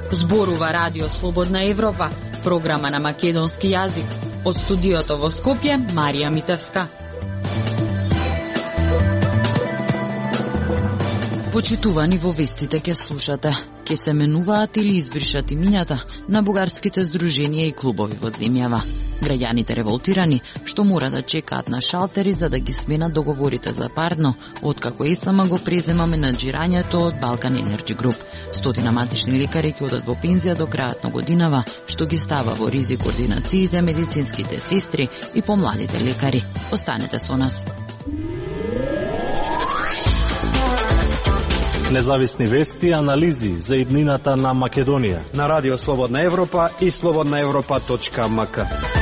Зборува Радио Слободна Европа, програма на македонски јазик. Од студиото во Скопје, Марија Митевска. Почитувани, во вестите ке слушате. Ке се менуваат или избришат имињата на бугарските здруженија и клубови во земјава. Граѓаните револтирани што мора да чекаат на шалтери за да ги сменат договорите за парно, откако ЕСМ го презема менаџирањето од Balkan Energy Group. 100 матични лекари ќе одат во пензија до крајот на годинава, што ги става во ризик ординациите, медицинските сестри и помладите лекари. Останете со нас. Независни вести и анализи за иднината на Македонија на Радио Слободна Европа и slobodnaevropa.mk.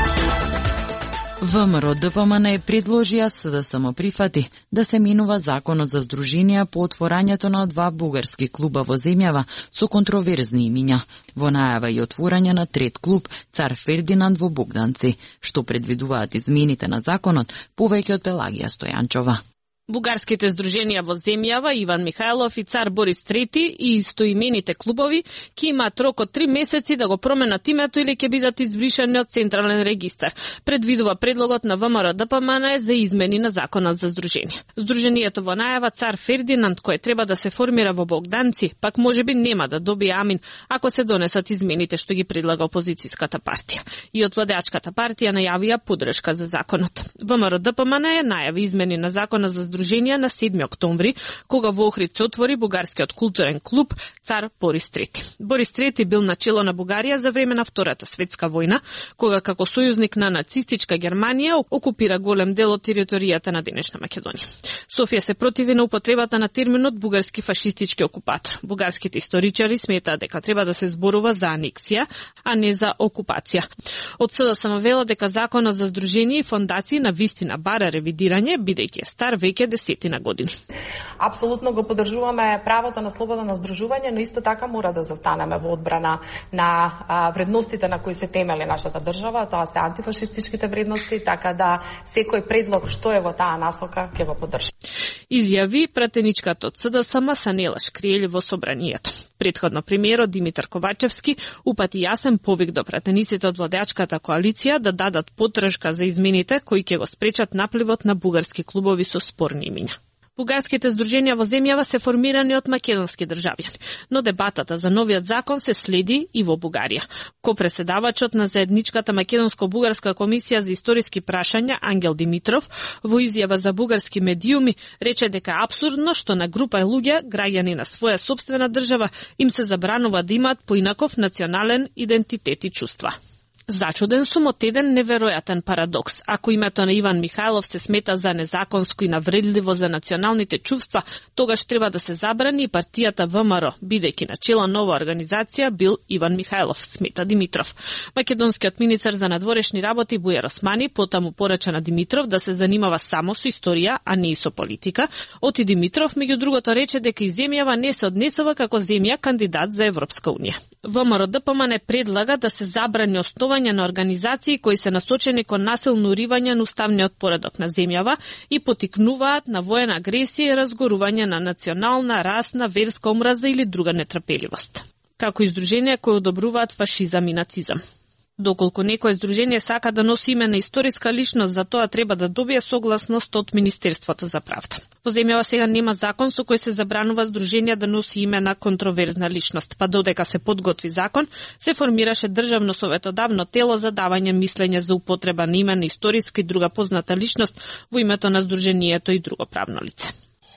ВМРО ДПМН предложија СДСМ прифати да се менува законот за здруженија по отворањето на 2 бугарски клуба во земјава со контроверзни имиња. Во најава и отворање на трет клуб Цар Фердинанд во Богданци, што предвидуваат измените на законот, повеќе од Пелагија Стојанчова. Бугарските здруженија во земјава Иван Михајлов и Цар Борис III и истоимените клубови ќе имаат рок од 3 месеци да го променат името или ќе бидат избришани од Централен регистар. Предвидува предлогот на ВМРО ДПМН за измени на законот за здруженија. Здруженијето во најава Цар Фердинанд, кое треба да се формира во Богданци, пак можеби нема да добие амин ако се донесат измените што ги предлага опозицијската партија. И од владеачката партија најавија поддршка за законот. ВМРО ДПМН најави измени на законот за здруженија на 7 октомври, кога во Охрид се отвори бугарскиот културен клуб Цар Борис III. Борис III бил на чело на Бугарија за време на Втората светска војна, кога како сојузник на нацистичка Германија окупира голем дел од територијата на денешна Македонија. Софија се противи на употребата на терминот бугарски фашистички окупатор. Бугарските историчари сметаат дека треба да се зборува за анексија, а не за окупација. Од СДСМ велат дека законот за здруженија и фондации на вистина бара ревидирање, бидејќи е стар веќе десетина години. Апсолутно го поддржуваме правото на слободно здружување, но исто така мора да застанеме во одбрана на вредностите на кои се темели нашата држава, тоа се антифашистичките вредности, така да секој предлог што е во таа насока ќе го поддржи. Изјави пратеничката од СДСМ Санела Шкријел во собранието. Претходно премиерот Димитар Ковачевски упати јасен повик до пратениците од владеачката коалиција да дадат поддршка за измените кои ќе го спречат напливот на бугарски клубови со спорни имиња. Бугарските здруженија во земјава се формирани од македонски државјани, но дебатата за новиот закон се следи и во Бугарија. Копреседавачот на заедничката македонско-бугарска комисија за историски прашања Ангел Димитров во изјава за бугарски медиуми рече дека е апсурдно што на група луѓе, граѓани на своја сопствена држава, им се забранува да имаат поинаков национален идентитет и чувства. Зачуден сум од еден неверојатен парадокс. Ако името на Иван Михајлов се смета за незаконско и навредливо за националните чувства, тогаш треба да се забрани и партијата ВМРО, бидејќи на чело нова организација бил Иван Михајлов, смета Димитров. Македонскиот министер за надворешни работи Бујар Османи потаму порача на Димитров да се занимава само со историја, а не и со политика. Оти Димитров, меѓу другото, рече дека и земјава не се однесува како земја кандидат за Европска унија. ВМРО ДПМН предлага да се забрани основање на организации кои се насочени кон насилно уривање на уставниот поредок на земјава и потикнуваат на воена агресија и разгорување на национална, расна, верска омраза или друга нетрпеливост, како и здруженија кои одобруваат фашизам и нацизам. Доколку некој здружение сака да носи име на историска личност, за тоа треба да добие согласност од Министерството за правда. Во земјава сега нема закон со кој се забранува здруженија да носи име на контроверзна личност, па додека се подготви закон, се формираше државно советодавно тело за давање мислење за употреба на име на историска и друга позната личност во името на здружението и друго правно лице.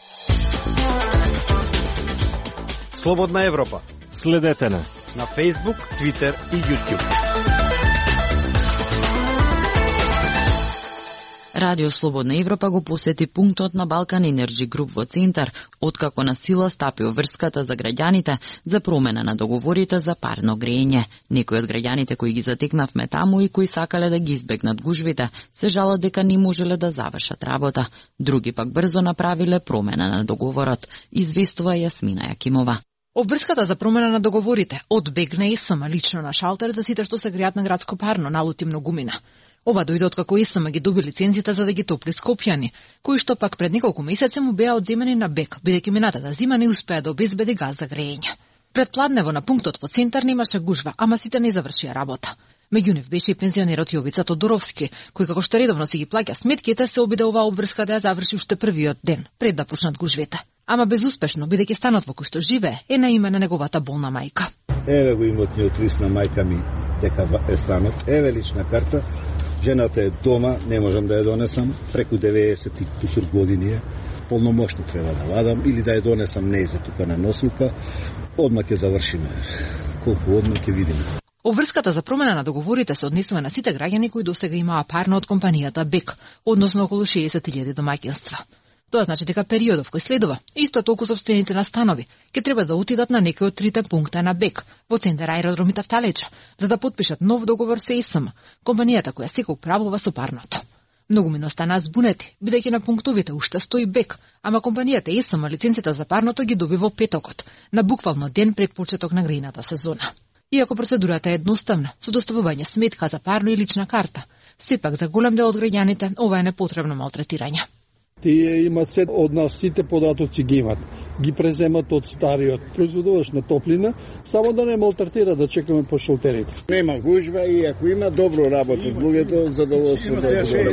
Слободна Европа. Следете на Facebook, Twitter и YouTube. Радио Слободна Европа го посети пунктот на Balkan Energy Group во Центар, откако на сила стапи врската за граѓаните за промена на договорите за парно грејење. Некои од граѓаните кои ги затекнавме таму и кои сакале да ги избегнат гужвите, се жалат дека не можеле да завршат работа. Други пак брзо направиле промена на договорот, известува Јасмина Јакимова. Обврската за промена на договорите одбегна ЕСМ лично на шалтер за сите што се греат на градско парно налути многумина. Ова дојде откако ЕСМ ги доби лиценците за да ги топли скопјани, кои што пак пред неколку месеци му беа одземени на бек, бидејќи минатата зима не успеа да обезбеди газ за грејење. Пред пладнево на пунктот во центар немаше гужва, ама сите не завршија работа. Меѓу нив беше и пензионерот Јовица Тодоровски, кој како што редовно си ги плаќа сметките, се обиде оваа обврска да ја заврши уште првиот ден, пред да почнат гужвете. Ама безуспешно, бидејќи станот во кој што живее е на име на неговата болна мајка. Еве го имотниот лист на мајка ми дека е станот, еве лична карта, жената е дома, не можам да ја донесам, преку 90 и кусур години е, полномошно треба да вадам или да ја донесам незе тука на носилка, одма ќе завршиме, колку одма ќе видиме. Обврската за промена на договорите се однесува на сите граѓани кои досега имаа парно од компанијата БЕК, односно околу 60.000 домаќинства. Тоа значи дека периодов кој следува, исто толку сопствените на станови, ќе треба да отидат на некој од трите пункта на БЕК во центар аеродром Тавталеча, за да потпишат нов договор со ЕСМ, компанијата која секој управува со парното. Многумина останаа збунети, бидејќи на пунктовите уште стои БЕК, ама компанијата ЕСМ лиценците за парното ги доби во петокот, на буквално ден пред почеток на грејната сезона. Иако процедурата е едноставна, со доставување сметка за парно и лична карта, сепак за голем дел од граѓаните ова е непотребно малтретирање. Тие имат се од нас сите податоци ги имат. Ги преземат од стариот производувач на топлина, само да не малтретира да чекаме по шолтерите. Нема гужва и ако има добро работат луѓето, задоволство да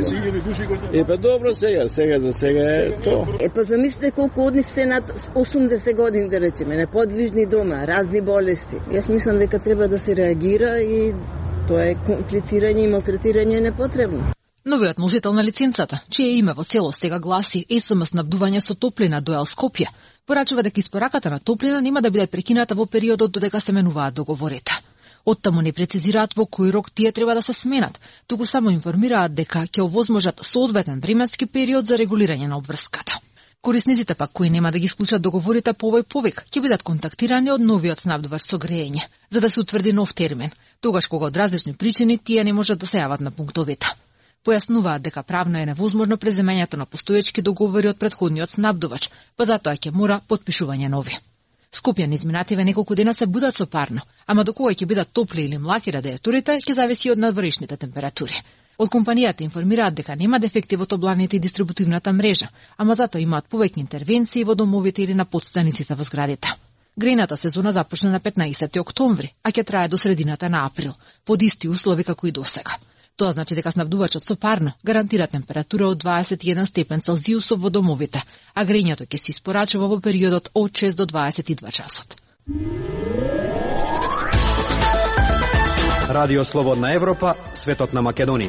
е. Добро сега за сега е тоа. Замислете колку од нив се над 80 години, да речеме, неподвижни дома, разни болести. Јас мислам дека треба да се реагира и тоа е комплицирање и малтретирање непотребно. Новиот носител на лиценцата, чие име во целост сега гласи ЕСМ снабдување со топлина до Скопје, порачува дека испораката на топлина нема да биде прекината во периодот додека се менуваат договорите. Оттаму не прецизираат во кој рок тие треба да се сменат, туку само информираат дека ќе овозможат соодветен временски период за регулирање на обврската. Корисниците пак кои нема да ги склучат договорите по овој повик ќе бидат контактирани од новиот снабдувач со грејење, за да се утврди нов термин, тогаш кога од различни причини тие не можат да се јават на пунктовите. Појаснуваат дека правно е невозможно преземањето на постоечки договори од претходниот снабдувач, па затоа ќе мора потпишување нови. Скопјани изминативе неколку дена се будат со парно, ама до кога ќе бидат топли или млаки радиаторите ќе зависи од надворешните температури. Од компанијата информираат дека нема дефекти во топланите и дистрибутивната мрежа, ама затоа имаат повеќе интервенции во домовите или на подстаниците во зградите. Грејната сезона започна на 15 октомври, а ќе трае до средината на април, под исти услови како и досега. Тоа значи дека снабдувачот со парно гарантира температура од 21 степен Целзиусов во домовите, а грејњето ќе се испорачува во периодот од 6 до 22 часот. Радио Слободна Европа, светот на Македонија.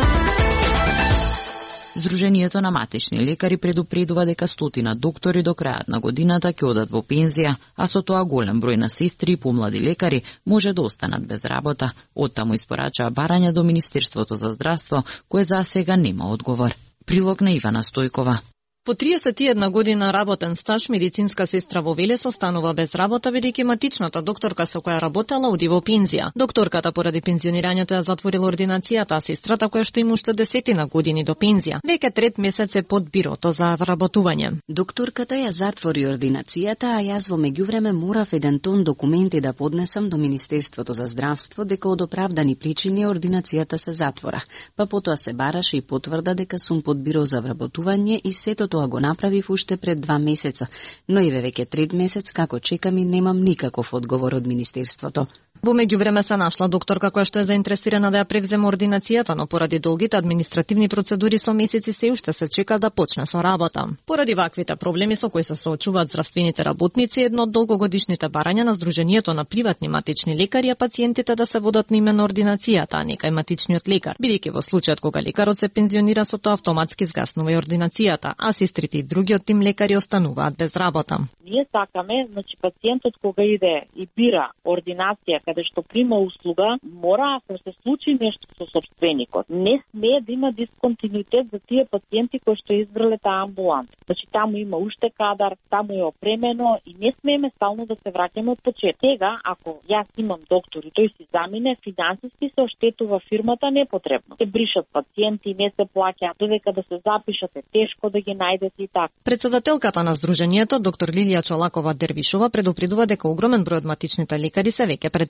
Здруженијето на матични лекари предупредува дека стотина доктори до крајот на годината ќе одат во пензија, а со тоа голем број на сестри и помлади лекари може да останат без работа. Оттаму испорачаа барање до Министерството за здравство, кое за сега нема одговор. Прилог на Ивана Стојкова. По 31 година работен стаж, медицинска сестра во Велес останува без работа, бидејќи матичната докторка со која работела оди во пензија. Докторката поради пензионирањето ја затворила ординацијата, а сестрата која што има уште 10 години до пензија, веќе трет месец е под бирото за вработување. Докторката ја затвори ординацијата, а јас во меѓувреме морав еден тон документи да поднесам до Министерството за здравство дека од оправдани причини ординацијата се затвора. Па потоа се бараше и потврда дека сум под биро за вработување и сето тоа го направив уште пред 2 месеца, но и веќе трет месец како чекам и немам никаков одговор од Министерството. Во меѓувреме се нашла докторка која што е заинтересирана да ја превземе ординацијата, но поради долгите административни процедури со месеци се уште се чека да почне со работа. Поради ваквите проблеми со кои се соочуваат здравствените работници, едно од долгогодишните барања на Здруженијето на приватни матични лекари е пациентите да се водат на име на ординацијата, а не кај матичниот лекар, бидејќи во случајот кога лекарот се пензионира, со тоа автоматски згаснува и ординацијата, а сестрите и другиот тим лекари остануваат без работа. Ние сакаме, пациентот кога иде и бира ординација каде што прима услуга, мора, ако се случи нешто со собственикот, не смее да има дисконтинуитет за тие пациенти кои што избрале таа амбуланта. Таму има уште кадар, таму е опремено и не смееме стално да се враќаме од почеток. Сега, ако јас имам доктор и тој си замине, финансиски се оштетува фирмата непотребно. Се бришат пациенти, не се плаќаат, додека да се запишат е тешко да ги најдете и така. Председателката на Здруженијето, доктор Лилија Чолакова Дервишова, предупредува дека огромен број од матичните лекари се веќе пред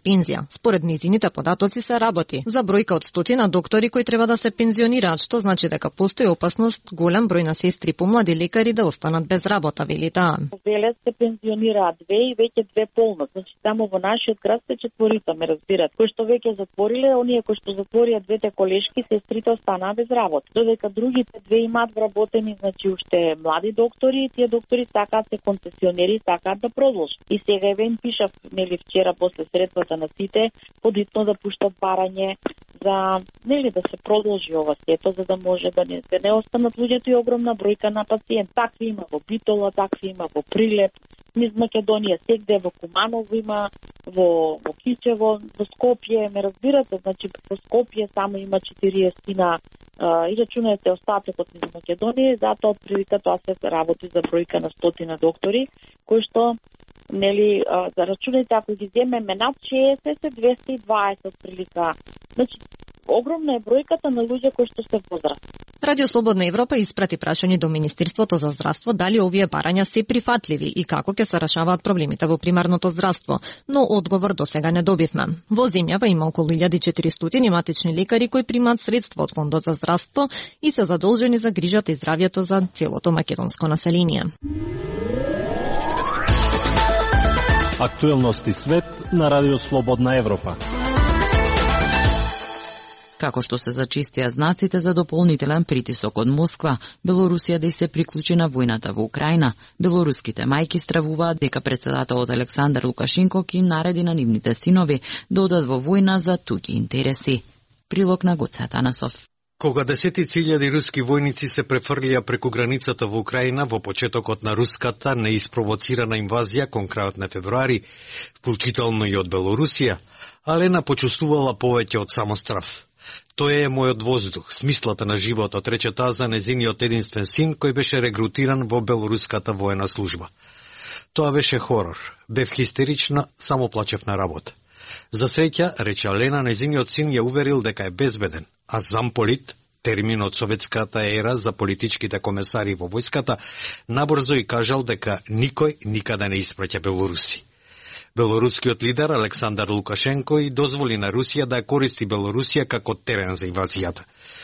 пензија. Според нејзините податоци се работи за бројка од 100 доктори кои треба да се пензионираат, што значи дека постои опасност голем број на сестри помлади лекари да останат без работа, вели таа. Веле се пензионираат 2 и веќе 2 полно. Значи само во нашиот град се 4, ме разбират. Кои што веќе затвориле, оние кои што затворија 2 колешки, сестрите останаа без работа. Додека другите 2 имаат вработени, значи уште млади доктори, тие доктори сакаат се концесионери, сакаат да продолжат. И сега евен пишав, нели вчера после средбата на сите, подитно да пуштат барање за нели да се продолжи ова сето, за да може да не останат луѓето и огромна бројка на пациенти. Такви има во Битола, такви има во Прилеп, низ Македонија, сегде во Куманово има, во Кичево, во Скопје, ме разбирате, значи во Скопје само има 40 и рачунајте остатокот низ Македонија, затоа од прилика тоа се работи за бројка на 100 доктори, кои што нели за рачунајте ако ги земеме над 60 се 220 прилика. Значи огромна е бројката на луѓе кои што се возраст. Радио Слободна Европа испрати прашање до Министерството за здравство дали овие барања се прифатливи и како ќе се решаваат проблемите во примарното здравство, но одговор до сега не добивме. Во земјава има околу 1400 матични лекари кои примаат средства од Фондот за здравство и се задолжени за грижата и здравјето за целото македонско население. Актуелности свет на Радио Слободна Европа. Како што се зачистија знаците за дополнителен притисок од Москва, Белорусија да и се приклучи на војната во Украина, белоруските мајки стравуваат дека председателот Александар Лукашенко ќе им нареди на нивните синови да одат во војна за туѓи интереси. Прилог на Гоце Атанасов. Кога десетици илјади руски војници се префрлија преку границата во Украина во почетокот на руската неиспровоцирана инвазија кон крајот на февруари, вклучително и од Белорусија, Алена почувствувала повеќе од само страв. Тој е мојот воздух, смислата на животот, рече таа за незиниот единствен син кој беше регрутиран во белоруската воена служба. Тоа беше хорор. Бев хистерична, само плачев на работа. За среќа, рече Алена, незиниот син ја уверил дека е безбеден, а замполит, термин од советската ера за политичките комесари во војската, набрзо и кажал дека никој никаде не испраќа белоруси. Белорускиот лидер Александар Лукашенко и дозволи на Русија да ја користи Белорусија како терен за инвазијата.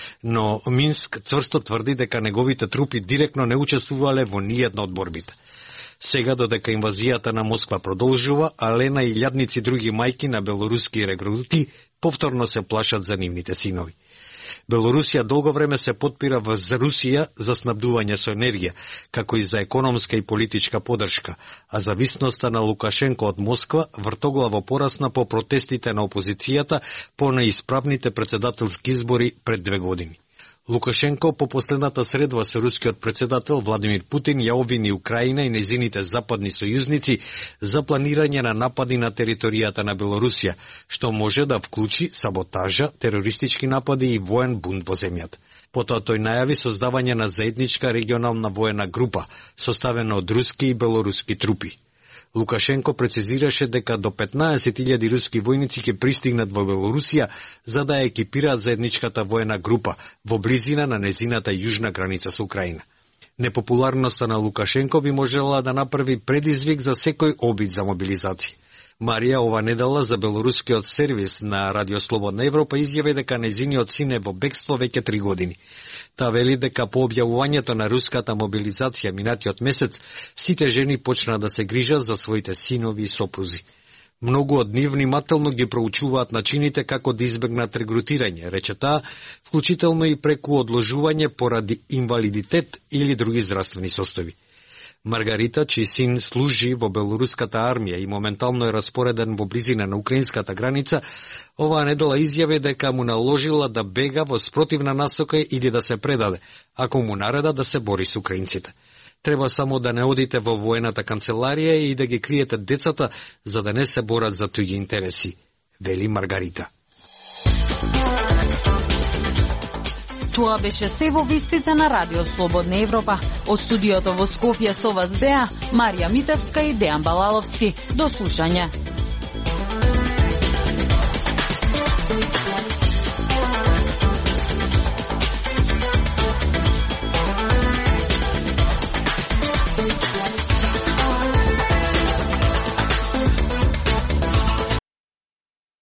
Но Минск цврсто тврди дека неговите трупи директно не учествувале во ниедна од борбите. Сега, додека инвазијата на Москва продолжува, Алена и илјадници други мајки на белоруски регрути повторно се плашат за нивните синови. Белорусија долго време се подпира врз Русија за снабдување со енергија, како и за економска и политичка поддршка, а зависноста на Лукашенко од Москва вртоглаво порасна по протестите на опозицијата по неисправните председателски избори пред 2 години. Лукашенко по последната средба со рускиот председател Владимир Путин ја обвини Украина и незините западни сојузници за планирање на напади на територијата на Белорусија, што може да вклучи саботажа, терористички напади и воен бунт во земјата. Потоа тој најави создавање на заедничка регионална воена група, составена од руски и белоруски трупи. Лукашенко прецизираше дека до 15.000 руски војници ќе пристигнат во Белорусија за да ја екипираат заедничката воена група во близина на незината јужна граница со Украина. Непопуларноста на Лукашенко би можела да направи предизвик за секој обид за мобилизација. Марија ова недела за белорускиот сервис на Радио Слободна Европа изјави дека незиниот син е во бегство веќе 3 години. Та вели дека по објавувањето на руската мобилизација минатиот месец, сите жени почна да се грижат за своите синови и сопрузи. Многу од нив внимателно ги проучуваат начините како да избегнат регрутирање, рече таа, вклучително и преку одложување поради инвалидитет или други здравствени состојби. Маргарита, чиј син служи во белоруската армија и моментално е распореден во близина на украинската граница, оваа недела изјави дека му наложила да бега во спротивна насока или да се предаде, ако му нареда да се бори со украинците. Треба само да не одите во воената канцеларија и да ги криете децата, за да не се борат за туѓи интереси, вели Маргарита. Тоа беше се во вестите на Радио Слободна Европа. Од студиото во Скопје со вас беа Марија Митевска и Дејан Балаловски. До слушање.